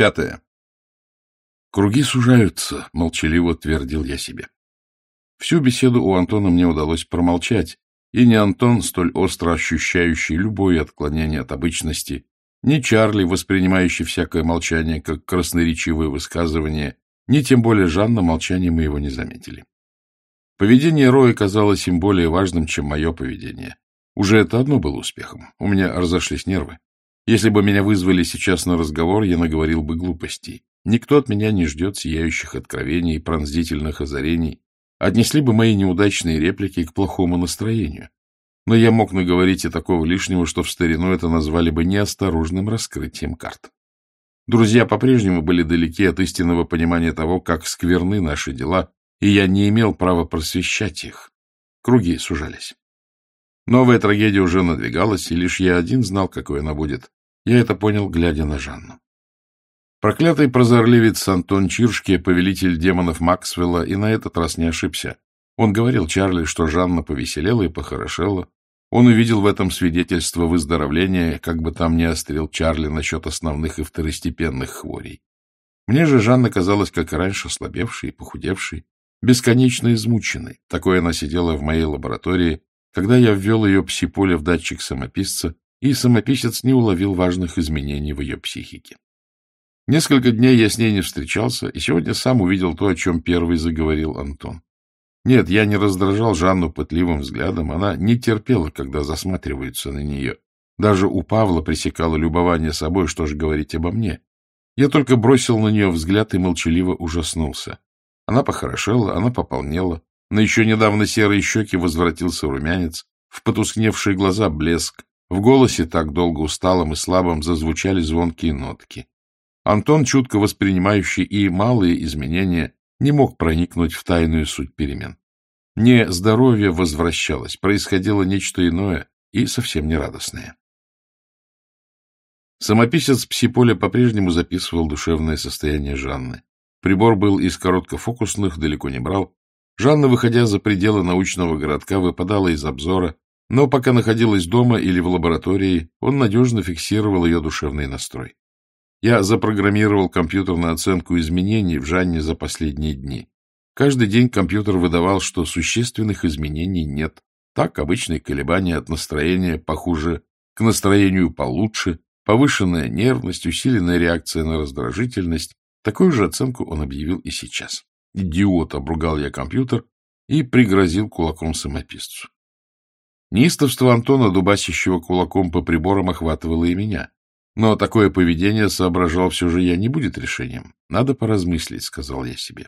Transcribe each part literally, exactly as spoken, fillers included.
Пятое. Круги сужаются, молчаливо твердил я себе. Всю беседу у Антона мне удалось промолчать, и ни Антон, столь остро ощущающий любое отклонение от обычности, ни Чарли, воспринимающий всякое молчание как красноречивое высказывание, ни тем более Жанна молчания моего не заметили. Поведение Роя казалось им более важным, чем мое поведение. Уже это одно было успехом. У меня разошлись нервы. Если бы меня вызвали сейчас на разговор, я наговорил бы глупостей. Никто от меня не ждет сияющих откровений и пронзительных озарений. Отнесли бы мои неудачные реплики к плохому настроению. Но я мог наговорить и такого лишнего, что в старину это назвали бы неосторожным раскрытием карт. Друзья по-прежнему были далеки от истинного понимания того, как скверны наши дела, и я не имел права просвещать их. Круги сужались. Новая трагедия уже надвигалась, и лишь я один знал, какой она будет. Я это понял, глядя на Жанну. Проклятый прозорливец Антон Чиршке, повелитель демонов Максвелла, и на этот раз не ошибся. Он говорил Чарли, что Жанна повеселела и похорошела. Он увидел в этом свидетельство выздоровления, как бы там ни острил Чарли насчет основных и второстепенных хворей. Мне же Жанна казалась, как и раньше, ослабевшей и похудевшей, бесконечно измученной. Такой она сидела в моей лаборатории, когда я ввел ее пси-поле в датчик самописца, и самописец не уловил важных изменений в ее психике. Несколько дней я с ней не встречался, и сегодня сам увидел то, о чем первый заговорил Антон. Нет, я не раздражал Жанну пытливым взглядом, она не терпела, когда засматриваются на нее. Даже у Павла пресекало любование собой, что же говорить обо мне. Я только бросил на нее взгляд и молчаливо ужаснулся. Она похорошела, она пополнела, на еще недавно серые щеки возвратился румянец, в потускневшие глаза блеск, в голосе так долго усталым и слабым зазвучали звонкие нотки. Антон, чутко воспринимающий и малые изменения, не мог проникнуть в тайную суть перемен. Не здоровье возвращалось, происходило нечто иное и совсем не радостное. Самописец пси-поля по-прежнему записывал душевное состояние Жанны. Прибор был из короткофокусных, далеко не брал. Жанна, выходя за пределы научного городка, выпадала из обзора, но пока находилась дома или в лаборатории, он надежно фиксировал ее душевный настрой. Я запрограммировал компьютер на оценку изменений в Жанне за последние дни. Каждый день компьютер выдавал, что существенных изменений нет. Так, обычные колебания от настроения похуже к настроению получше, повышенная нервность, усиленная реакция на раздражительность. Такую же оценку он объявил и сейчас. «Идиот!» — обругал я компьютер и пригрозил кулаком самописцу. Неистовство Антона, дубасящего кулаком по приборам, охватывало и меня. Но такое поведение, соображал все же я, не будет решением. Надо поразмыслить, — сказал я себе.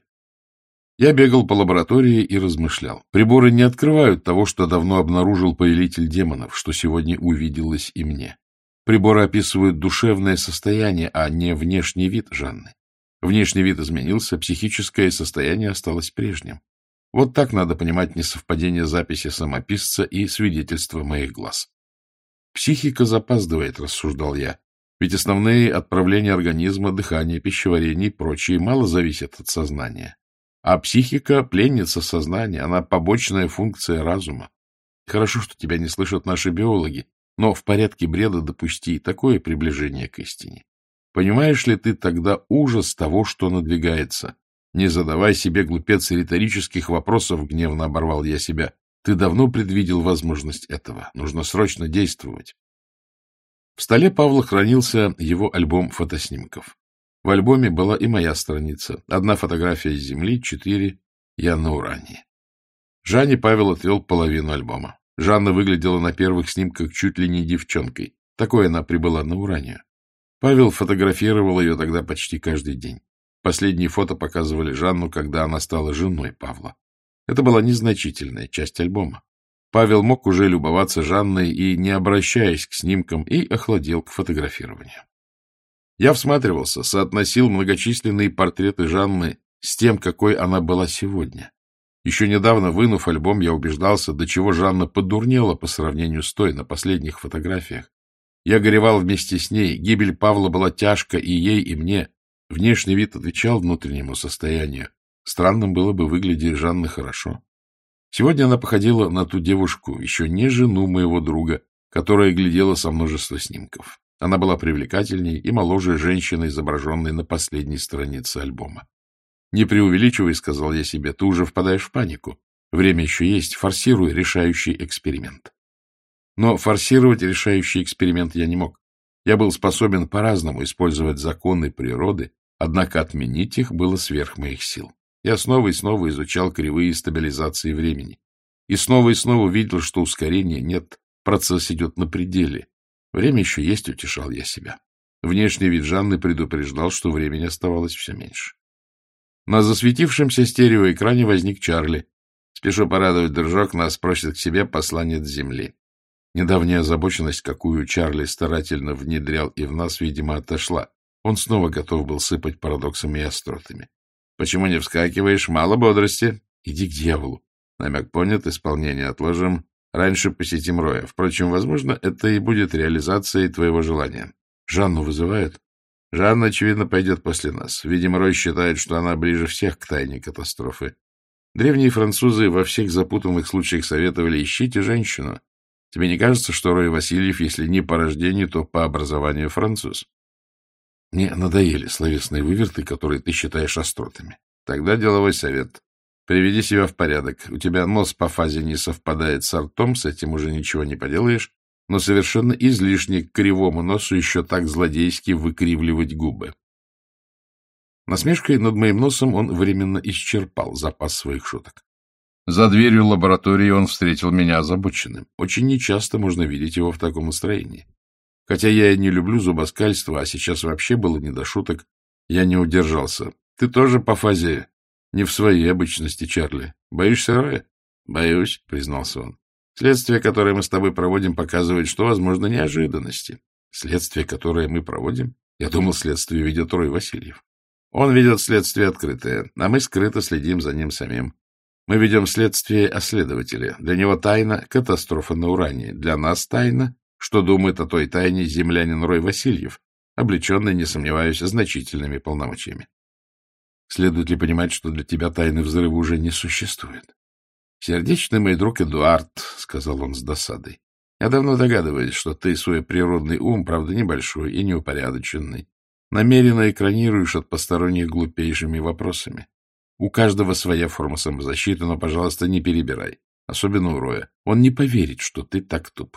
Я бегал по лаборатории и размышлял. Приборы не открывают того, что давно обнаружил повелитель демонов, что сегодня увиделось и мне. Приборы описывают душевное состояние, а не внешний вид Жанны. Внешний вид изменился, психическое состояние осталось прежним. Вот так надо понимать несовпадение записи самописца и свидетельства моих глаз. Психика запаздывает, — рассуждал я. Ведь основные отправления организма, дыхание, пищеварение и прочее мало зависят от сознания. А психика — пленница сознания, она побочная функция разума. Хорошо, что тебя не слышат наши биологи, но в порядке бреда допусти такое приближение к истине. Понимаешь ли ты тогда ужас того, что надвигается? Не задавай себе, глупец, риторических вопросов, — гневно оборвал я себя. Ты давно предвидел возможность этого. Нужно срочно действовать. В столе Павла хранился его альбом фотоснимков. В альбоме была и моя страница. Одна фотография с Земли, четыре — я на Уране. Жанне Павел отвел половину альбома. Жанна выглядела на первых снимках чуть ли не девчонкой. Такой она прибыла на Уранию. Павел фотографировал ее тогда почти каждый день. Последние фото показывали Жанну, когда она стала женой Павла. Это была незначительная часть альбома. Павел мог уже любоваться Жанной и, не обращаясь к снимкам, и охладел к фотографированию. Я всматривался, соотносил многочисленные портреты Жанны с тем, какой она была сегодня. Еще недавно, вынув альбом, я убеждался, до чего Жанна подурнела по сравнению с той на последних фотографиях. Я горевал вместе с ней, гибель Павла была тяжка и ей, и мне. Внешний вид отвечал внутреннему состоянию. Странным было бы, выглядеть Жанна хорошо. Сегодня она походила на ту девушку, еще не жену моего друга, которая глядела со множества снимков. Она была привлекательней и моложе женщины, изображенной на последней странице альбома. «Не преувеличивай», — сказал я себе, — «ты уже впадаешь в панику. Время еще есть, форсируй решающий эксперимент». Но форсировать решающий эксперимент я не мог. Я был способен по-разному использовать законы природы, однако отменить их было сверх моих сил. Я снова и снова изучал кривые стабилизации времени. И снова и снова видел, что ускорения нет, процесс идет на пределе. Время еще есть, утешал я себя. Внешний вид Жанны предупреждал, что времени оставалось все меньше. На засветившемся стереоэкране возник Чарли. «Спешу порадовать, дружок, нас просит к себе посланец Земли». Недавняя озабоченность, какую Чарли старательно внедрял и в нас, видимо, отошла. Он снова готов был сыпать парадоксами и остротами. «Почему не вскакиваешь? Мало бодрости?» «Иди к дьяволу». Намек понят, исполнение отложим. Раньше посетим Роя. Впрочем, возможно, это и будет реализацией твоего желания. Жанну вызывают? Жанна, очевидно, пойдет после нас. Видимо, Рой считает, что она ближе всех к тайне катастрофы. Древние французы во всех запутанных случаях советовали: ищите женщину. Тебе не кажется, что Рой Васильев, если не по рождению, то по образованию француз? Мне надоели словесные выверты, которые ты считаешь остротами. Тогда деловой совет. Приведи себя в порядок. У тебя нос по фазе не совпадает с ртом, с этим уже ничего не поделаешь, но совершенно излишне к кривому носу еще так злодейски выкривливать губы. Насмешкой над моим носом он временно исчерпал запас своих шуток. За дверью лаборатории он встретил меня озабоченным. Очень нечасто можно видеть его в таком настроении. Хотя я и не люблю зубоскальство, а сейчас вообще было не до шуток, я не удержался. Ты тоже по фазе не в своей обычности, Чарли. Боишься Роя? Боюсь, признался он. Следствие, которое мы с тобой проводим, показывает, что возможны неожиданности. Следствие, которое мы проводим? Я думал, следствие ведет Рой Васильев. Он ведет следствие открытое, а мы скрыто следим за ним самим. Мы ведем следствие о следователе. Для него тайна — катастрофа на Уране. Для нас тайна, что думает о той тайне землянин Рой Васильев, облеченный, не сомневаюсь, значительными полномочиями. Следует ли понимать, что для тебя тайны взрыва уже не существует? Сердечный мой друг Эдуард, — сказал он с досадой, — я давно догадываюсь, что ты свой природный ум, правда, небольшой и неупорядоченный, намеренно экранируешь от посторонних глупейшими вопросами. У каждого своя форма самозащиты, но, пожалуйста, не перебирай, особенно у Роя. Он не поверит, что ты так туп.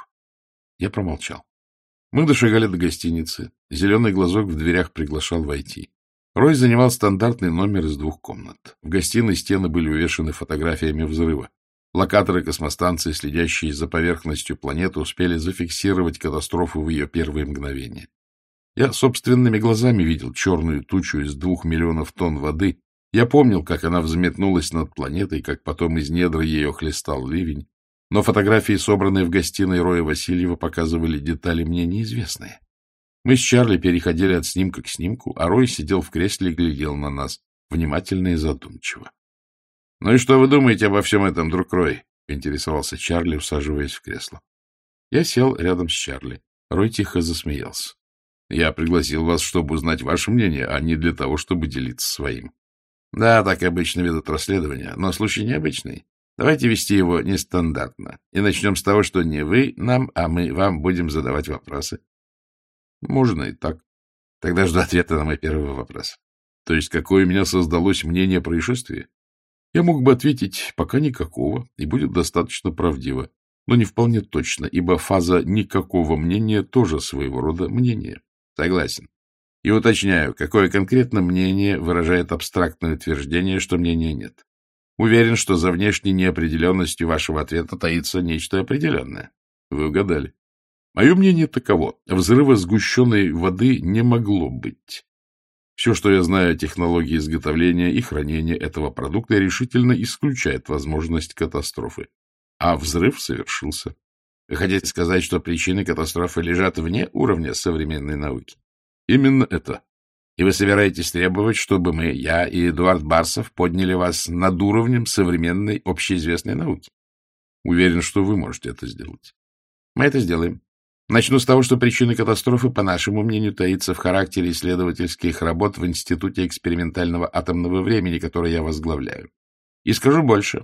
Я промолчал. Мы дошагали до гостиницы. Зеленый глазок в дверях приглашал войти. Рой занимал стандартный номер из двух комнат. В гостиной стены были увешаны фотографиями взрыва. Локаторы космостанции, следящие за поверхностью планеты, успели зафиксировать катастрофу в ее первые мгновения. Я собственными глазами видел черную тучу из двух миллионов тонн воды. Я помнил, как она взметнулась над планетой, как потом из недр ее хлестал ливень. Но фотографии, собранные в гостиной Роя Васильева, показывали детали мне неизвестные. Мы с Чарли переходили от снимка к снимку, а Рой сидел в кресле и глядел на нас, внимательно и задумчиво. — Ну и что вы думаете обо всем этом, друг Рой? — поинтересовался Чарли, усаживаясь в кресло. Я сел рядом с Чарли. Рой тихо засмеялся. — Я пригласил вас, чтобы узнать ваше мнение, а не для того, чтобы делиться своим. — Да, так обычно ведут расследования, но случай необычный. Давайте вести его нестандартно. И начнем с того, что не вы нам, а мы вам будем задавать вопросы. Можно и так. Тогда жду ответа на мой первый вопрос. То есть, какое у меня создалось мнение о происшествии? Я мог бы ответить, пока никакого, и будет достаточно правдиво, но не вполне точно, ибо фаза никакого мнения тоже своего рода мнение. Согласен. И уточняю, какое конкретно мнение выражает абстрактное утверждение, что мнения нет. Уверен, что за внешней неопределенностью вашего ответа таится нечто определенное. Вы угадали. Мое мнение таково. Взрыва сгущенной воды не могло быть. Все, что я знаю о технологии изготовления и хранения этого продукта, решительно исключает возможность катастрофы. А взрыв совершился. Вы хотите сказать, что причины катастрофы лежат вне уровня современной науки? Именно это. И вы собираетесь требовать, чтобы мы, я и Эдуард Барсов, подняли вас над уровнем современной общеизвестной науки? Уверен, что вы можете это сделать. Мы это сделаем. Начну с того, что причина катастрофы, по нашему мнению, таится в характере исследовательских работ в Институте экспериментального атомного времени, который я возглавляю. И скажу больше.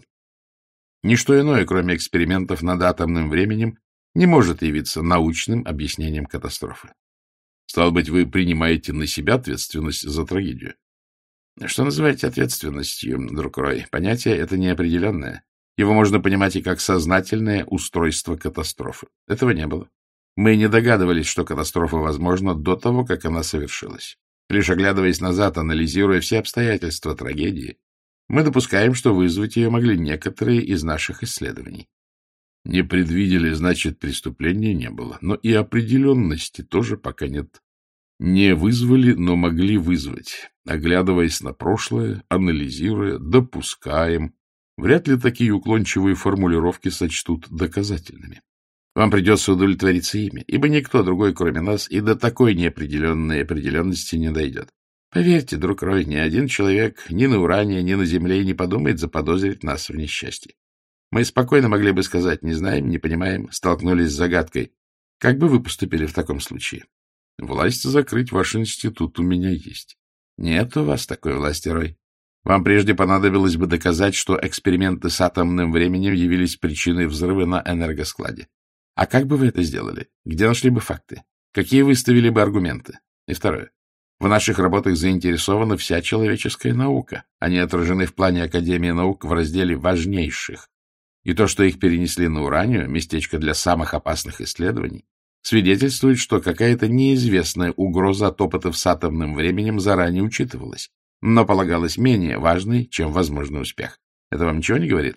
Ничто иное, кроме экспериментов над атомным временем, не может явиться научным объяснением катастрофы. Стало быть, вы принимаете на себя ответственность за трагедию. Что называете ответственностью, друг Рой? Понятие это неопределенное. Его можно понимать и как сознательное устройство катастрофы. Этого не было. Мы не догадывались, что катастрофа возможна до того, как она совершилась. Лишь оглядываясь назад, анализируя все обстоятельства трагедии, мы допускаем, что вызвать ее могли некоторые из наших исследований. Не предвидели, значит, преступления не было. Но и определенности тоже пока нет. Не вызвали, но могли вызвать. Оглядываясь на прошлое, анализируя, допускаем. Вряд ли такие уклончивые формулировки сочтут доказательными. Вам придется удовлетвориться ими, ибо никто другой, кроме нас, и до такой неопределенной определенности не дойдет. Поверьте, друг Рой, ни один человек ни на Уране, ни на Земле не подумает заподозрить нас в несчастье. Мы спокойно могли бы сказать: не знаем, не понимаем, столкнулись с загадкой. Как бы вы поступили в таком случае? Власть закрыть ваш институт у меня есть. Нет у вас такой власти, Рой. Вам прежде понадобилось бы доказать, что эксперименты с атомным временем явились причиной взрыва на энергоскладе. А как бы вы это сделали? Где нашли бы факты? Какие выставили бы аргументы? И второе. В наших работах заинтересована вся человеческая наука. Они отражены в плане Академии наук в разделе «Важнейших». И то, что их перенесли на Уранию, местечко для самых опасных исследований, свидетельствует, что какая-то неизвестная угроза от опытов с атомным временем заранее учитывалась, но полагалась менее важной, чем возможный успех. Это вам ничего не говорит?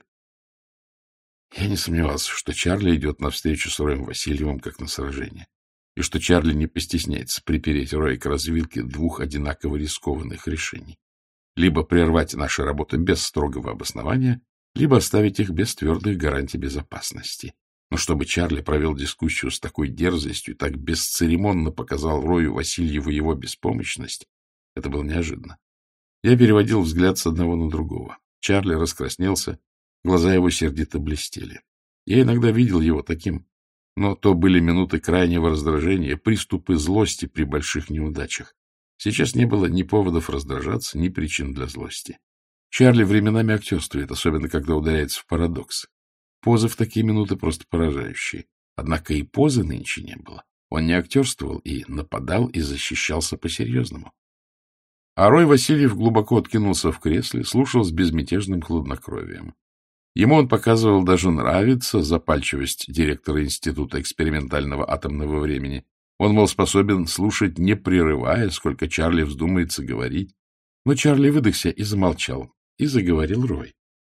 Я не сомневался, что Чарли идет навстречу с Роем Васильевым, как на сражение, и что Чарли не постесняется припереть Роя к развилке двух одинаково рискованных решений. Либо прервать наши работы без строгого обоснования, либо оставить их без твердых гарантий безопасности. Но чтобы Чарли провел дискуссию с такой дерзостью и так бесцеремонно показал Рою Васильеву его беспомощность, это было неожиданно. Я переводил взгляд с одного на другого. Чарли раскраснелся, глаза его сердито блестели. Я иногда видел его таким, но то были минуты крайнего раздражения, приступы злости при больших неудачах. Сейчас не было ни поводов раздражаться, ни причин для злости. Чарли временами актерствует, особенно когда ударяется в парадокс. Позы в такие минуты просто поражающие. Однако и позы нынче не было. Он не актерствовал и нападал, и защищался по-серьезному. А Рой Васильев глубоко откинулся в кресле, слушал с безмятежным хладнокровием. Ему он показывал, даже нравится запальчивость директора Института экспериментального атомного времени. Он, мол, способен слушать, не прерывая, сколько Чарли вздумается говорить. Но Чарли выдохся и замолчал. И заговорил Рой.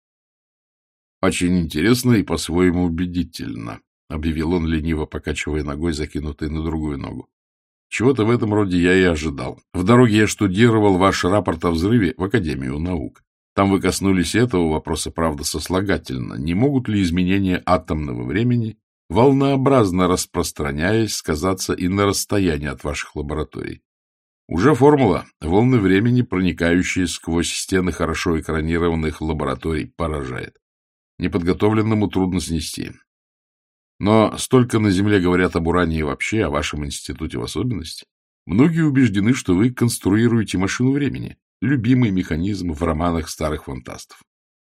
— Очень интересно и по-своему убедительно, — объявил он, лениво покачивая ногой, закинутой на другую ногу. — Чего-то в этом роде я и ожидал. В дороге я штудировал ваш рапорт о взрыве в Академию наук. Там вы коснулись этого вопроса, правда, сослагательно. Не могут ли изменения атомного времени, волнообразно распространяясь, сказаться и на расстоянии от ваших лабораторий? Уже формула волны времени, проникающие сквозь стены хорошо экранированных лабораторий, поражает. Неподготовленному трудно снести. Но столько на Земле говорят об уране и вообще, о вашем институте в особенности. Многие убеждены, что вы конструируете машину времени, любимый механизм в романах старых фантастов.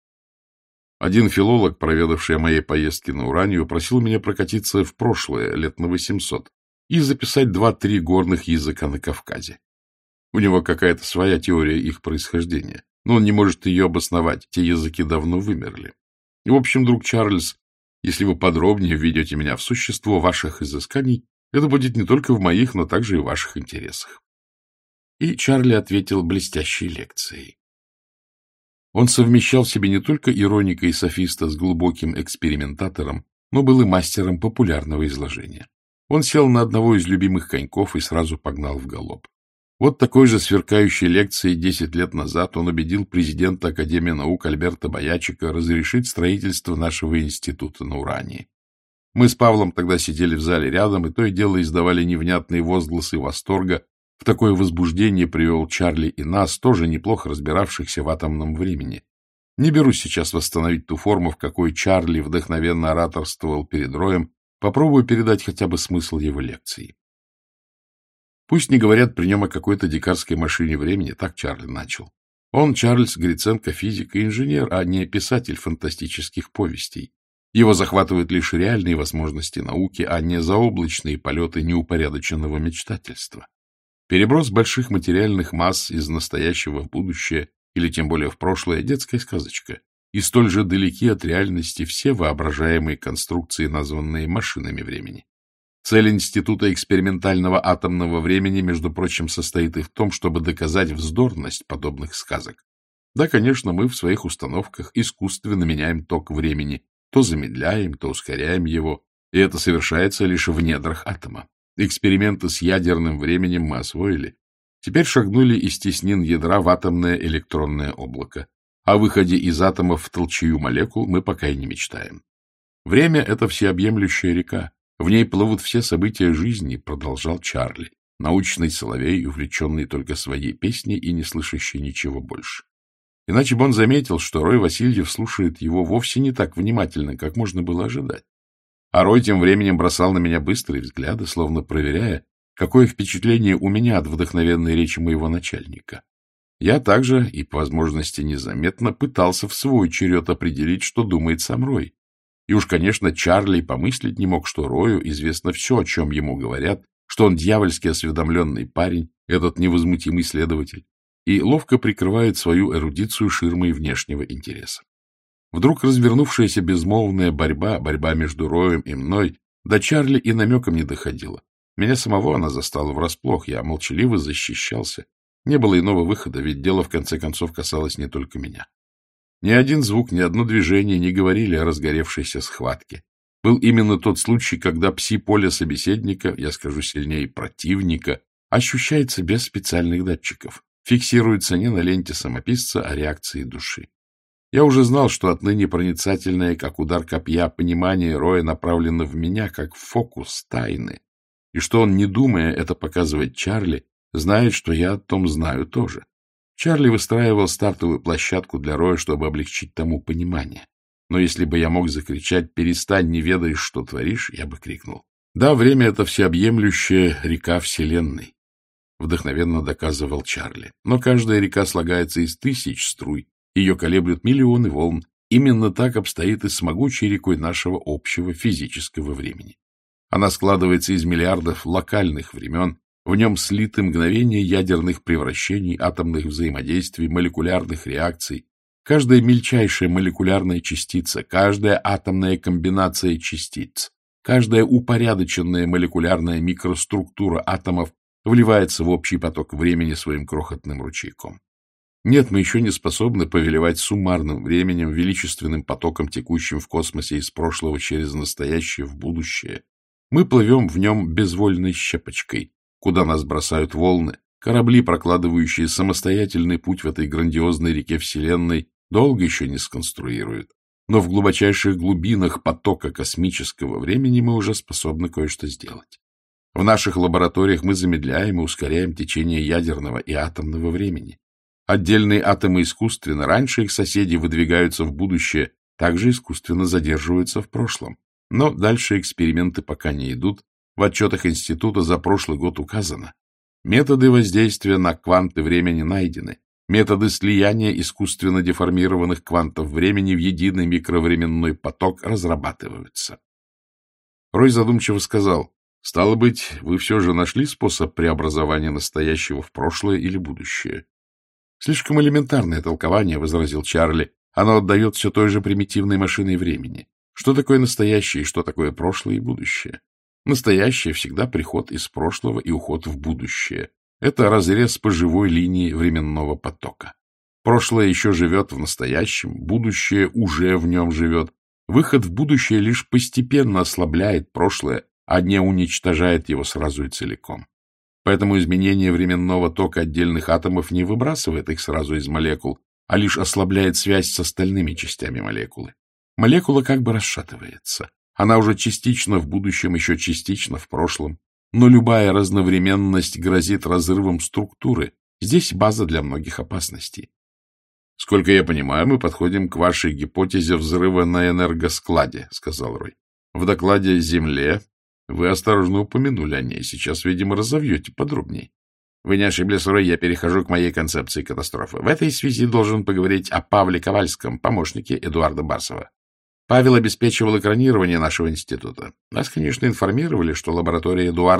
Один филолог, проведавший о моей поездке на Уранию, просил меня прокатиться в прошлое, лет на восемьсот, и записать два-три горных языка на Кавказе. У него какая-то своя теория их происхождения, но он не может ее обосновать, те языки давно вымерли. И, в общем, друг Чарльз, если вы подробнее введете меня в существо ваших изысканий, это будет не только в моих, но также и в ваших интересах. И Чарли ответил блестящей лекцией. Он совмещал в себе не только ироника и софиста с глубоким экспериментатором, но был и мастером популярного изложения. Он сел на одного из любимых коньков и сразу погнал в галоп. Вот такой же сверкающей лекцией десять лет назад он убедил президента Академии наук Альберта Боячика разрешить строительство нашего института на Урании. Мы с Павлом тогда сидели в зале рядом, и то и дело издавали невнятные возгласы восторга. В такое возбуждение привел Чарли и нас, тоже неплохо разбиравшихся в атомном времени. Не берусь сейчас восстановить ту форму, в какой Чарли вдохновенно ораторствовал перед Роем, попробую передать хотя бы смысл его лекции. Пусть не говорят при нем о какой-то дикарской машине времени, так Чарли начал. Он, Чарльз Гриценко, физик и инженер, а не писатель фантастических повестей. Его захватывают лишь реальные возможности науки, а не заоблачные полеты неупорядоченного мечтательства. Переброс больших материальных масс из настоящего в будущее, или тем более в прошлое, — детская сказочка. И столь же далеки от реальности все воображаемые конструкции, названные машинами времени. Цель Института экспериментального атомного времени, между прочим, состоит и в том, чтобы доказать вздорность подобных сказок. Да, конечно, мы в своих установках искусственно меняем ток времени, то замедляем, то ускоряем его, и это совершается лишь в недрах атома. Эксперименты с ядерным временем мы освоили. Теперь шагнули из теснин ядра в атомное электронное облако. О выходе из атомов в толчею молекул мы пока и не мечтаем. Время — это всеобъемлющая река. В ней плывут все события жизни, — продолжал Чарли, научный соловей, увлеченный только своей песней и не слышащий ничего больше. Иначе бы он заметил, что Рой Васильев слушает его вовсе не так внимательно, как можно было ожидать. А Рой тем временем бросал на меня быстрые взгляды, словно проверяя, какое впечатление у меня от вдохновенной речи моего начальника. Я также, и по возможности незаметно, пытался в свой черед определить, что думает сам Рой. И уж, конечно, Чарли помыслить не мог, что Рою известно все, о чем ему говорят, что он дьявольски осведомленный парень, этот невозмутимый следователь, и ловко прикрывает свою эрудицию ширмой внешнего интереса. Вдруг развернувшаяся безмолвная борьба, борьба между Роем и мной, до Чарли и намеком не доходила. Меня самого она застала врасплох, я молчаливо защищался. Не было иного выхода, ведь дело в конце концов касалось не только меня. Ни один звук, ни одно движение не говорили о разгоревшейся схватке. Был именно тот случай, когда пси-поле собеседника, я скажу сильнее противника, ощущается без специальных датчиков, фиксируется не на ленте самописца, а реакции души. Я уже знал, что отныне проницательное, как удар копья, понимание Роя направлено в меня, как фокус тайны, и что он, не думая это показывать Чарли, знает, что я о том знаю тоже. Чарли выстраивал стартовую площадку для Роя, чтобы облегчить тому понимание. Но если бы я мог закричать «перестань, не ведаешь, что творишь», я бы крикнул. Да, время — это всеобъемлющая река Вселенной, вдохновенно доказывал Чарли. Но каждая река слагается из тысяч струй, ее колеблют миллионы волн. Именно так обстоит и с могучей рекой нашего общего физического времени. Она складывается из миллиардов локальных времен, в нем слиты мгновения ядерных превращений, атомных взаимодействий, молекулярных реакций. Каждая мельчайшая молекулярная частица, каждая атомная комбинация частиц, каждая упорядоченная молекулярная микроструктура атомов вливается в общий поток времени своим крохотным ручейком. Нет, мы еще не способны повелевать суммарным временем, величественным потоком, текущим в космосе из прошлого через настоящее в будущее. Мы плывем в нем безвольной щепочкой, куда нас бросают волны. Корабли, прокладывающие самостоятельный путь в этой грандиозной реке Вселенной, долго еще не сконструируют. Но в глубочайших глубинах потока космического времени мы уже способны кое-что сделать. В наших лабораториях мы замедляем и ускоряем течение ядерного и атомного времени. Отдельные атомы искусственно, раньше их соседи выдвигаются в будущее, также искусственно задерживаются в прошлом. Но дальше эксперименты пока не идут. В отчетах института за прошлый год указано: методы воздействия на кванты времени найдены, методы слияния искусственно деформированных квантов времени в единый микровременной поток разрабатываются. Рой задумчиво сказал: стало быть, вы все же нашли способ преобразования настоящего в прошлое или будущее? Слишком элементарное толкование, — возразил Чарли. Оно отдает все той же примитивной машиной времени. Что такое настоящее и что такое прошлое и будущее? Настоящее всегда приход из прошлого и уход в будущее. Это разрез по живой линии временного потока. Прошлое еще живет в настоящем, будущее уже в нем живет. Выход в будущее лишь постепенно ослабляет прошлое, а не уничтожает его сразу и целиком. Поэтому изменение временного тока отдельных атомов не выбрасывает их сразу из молекул, а лишь ослабляет связь с остальными частями молекулы. Молекула как бы расшатывается. Она уже частично в будущем, еще частично в прошлом. Но любая разновременность грозит разрывом структуры. Здесь база для многих опасностей. Сколько я понимаю, мы подходим к вашей гипотезе взрыва на энергоскладе, — сказал Рой. В докладе «Земле» вы осторожно упомянули о ней. Сейчас, видимо, разовьете подробнее. Вы не ошиблись, Рой, я перехожу к моей концепции катастрофы. В этой связи должен поговорить о Павле Ковальском, помощнике Эдуарда Барсова. Павел обеспечивал экранирование нашего института. Нас, конечно, информировали, что лаборатория Эдуарда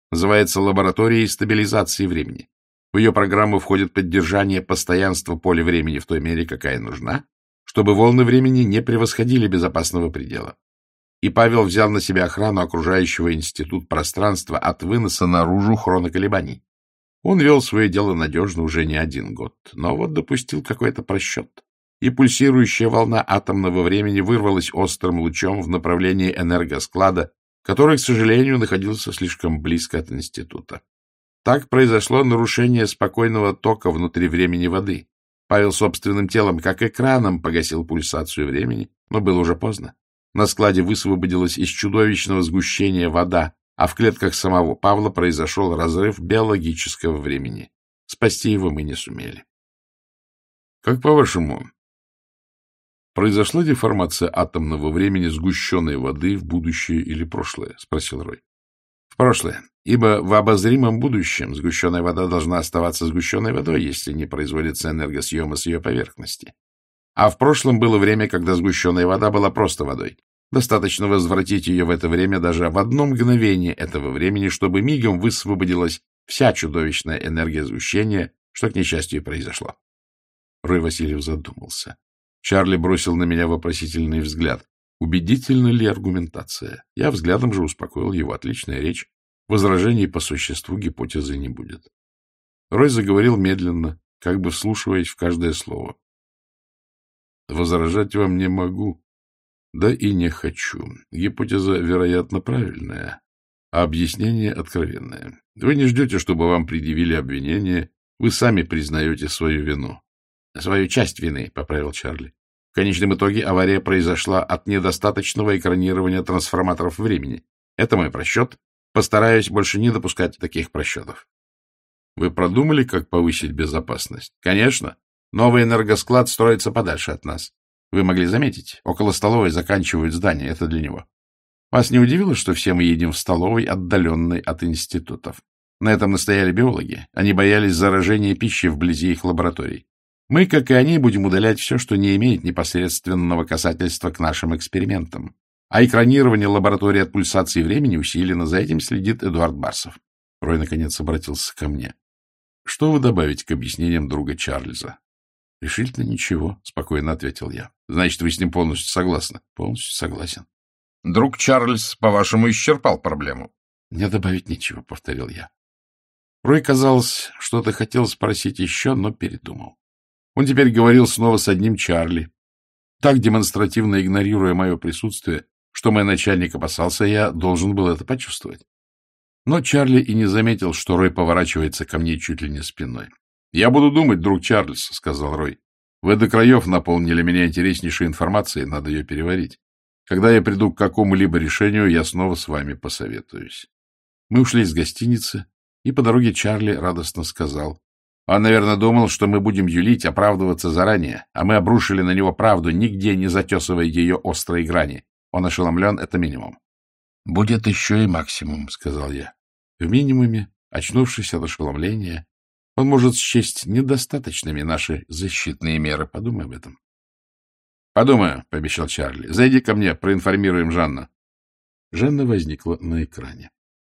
Называется лабораторией стабилизации времени. В ее программу входит поддержание постоянства поля времени в той мере, какая нужна, чтобы волны времени не превосходили безопасного предела. И Павел взял на себя охрану окружающего институт пространства от выноса наружу хроноколебаний. Он вел свое дело надежно уже не один год, но вот допустил какой-то просчет, и пульсирующая волна атомного времени вырвалась острым лучом в направлении энергосклада, который, к сожалению, находился слишком близко от института. Так произошло нарушение спокойного тока внутри времени воды. Павел собственным телом, как экраном, погасил пульсацию времени, но было уже поздно. На складе высвободилась из чудовищного сгущения вода, а в клетках самого Павла произошел разрыв биологического времени. Спасти его мы не сумели. — Как по-вашему, произошла деформация атомного времени сгущенной воды в будущее или прошлое? — спросил Рой. — В прошлое, ибо в обозримом будущем сгущенная вода должна оставаться сгущенной водой, если не производится энергосъема с ее поверхности. А в прошлом было время, когда сгущенная вода была просто водой. Достаточно возвратить ее в это время даже в одно мгновение этого времени, чтобы мигом высвободилась вся чудовищная энергия сгущения, что, к несчастью, и произошло. Рой Васильев задумался. Чарли бросил на меня вопросительный взгляд. Убедительна ли аргументация? Я взглядом же успокоил его. Отличная речь. Возражений по существу гипотезы не будет. Рой заговорил медленно, как бы вслушиваясь в каждое слово. Возражать вам не могу, да и не хочу. Гипотеза, вероятно, правильная, а объяснение откровенное. Вы не ждете, чтобы вам предъявили обвинение, вы сами признаете свою вину. — Свою часть вины, — поправил Чарли. В конечном итоге авария произошла от недостаточного экранирования трансформаторов времени. Это мой просчет. Постараюсь больше не допускать таких просчетов. — Вы продумали, как повысить безопасность? — Конечно. Новый энергосклад строится подальше от нас. Вы могли заметить, около столовой заканчивают здание, это для него. Вас не удивило, что все мы едем в столовой, отдаленной от институтов? На этом настояли биологи. Они боялись заражения пищи вблизи их лабораторий. Мы, как и они, будем удалять все, что не имеет непосредственного касательства к нашим экспериментам. А экранирование лаборатории от пульсации времени усилено, за этим следит Эдуард Барсов. Рой, наконец, обратился ко мне. Что вы добавите к объяснениям друга Чарльза? — Решительно ничего, — спокойно ответил я. — Значит, вы с ним полностью согласны? — Полностью согласен. — Друг Чарльз, по-вашему, исчерпал проблему? — Не добавить ничего, — повторил я. Рой, казалось, что-то хотел спросить еще, но передумал. Он теперь говорил снова с одним Чарли, так демонстративно игнорируя мое присутствие, что мой начальник опасался, я должен был это почувствовать. Но Чарли и не заметил, что Рой поворачивается ко мне чуть ли не спиной. — Я буду думать, друг Чарльз, — сказал Рой. — Вы до краев наполнили меня интереснейшей информацией, надо ее переварить. Когда я приду к какому-либо решению, я снова с вами посоветуюсь. Мы ушли из гостиницы, и по дороге Чарли радостно сказал. Он, наверное, думал, что мы будем юлить, оправдываться заранее, а мы обрушили на него правду, нигде не затесывая ее острые грани. Он ошеломлен, это минимум. — Будет еще и максимум, — сказал я. В минимуме, очнувшись от ошеломления, он может счесть недостаточными наши защитные меры. Подумай об этом. — Подумаю, — пообещал Чарли. — Зайди ко мне, проинформируем Жанну. Жанна возникла на экране.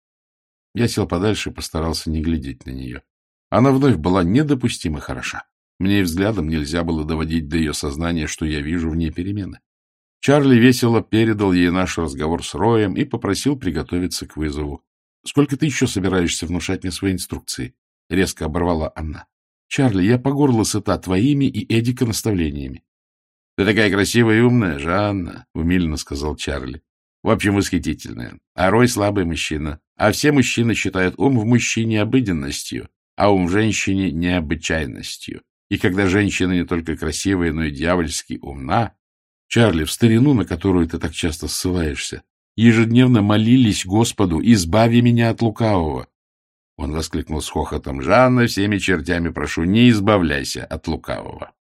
Я сел подальше и постарался не глядеть на нее. Она вновь была недопустимо хороша. Мне и взглядом нельзя было доводить до ее сознания, что я вижу в ней перемены. Чарли весело передал ей наш разговор с Роем и попросил приготовиться к вызову. — Сколько ты еще собираешься внушать мне свои инструкции? — резко оборвала она. — Чарли, я по горло сыта твоими и Эдика наставлениями. — Ты такая красивая и умная, Жанна, — умильно сказал Чарли. — В общем, восхитительная. А Рой слабый мужчина. А все мужчины считают ум в мужчине обыденностью, а ум в женщине необычайностью. И когда женщина не только красивая, но и дьявольски умна... Чарли, в старину, на которую ты так часто ссылаешься, ежедневно молились Господу: «Избави меня от лукавого». Он воскликнул с хохотом: «Жанна, всеми чертями прошу, не избавляйся от лукавого».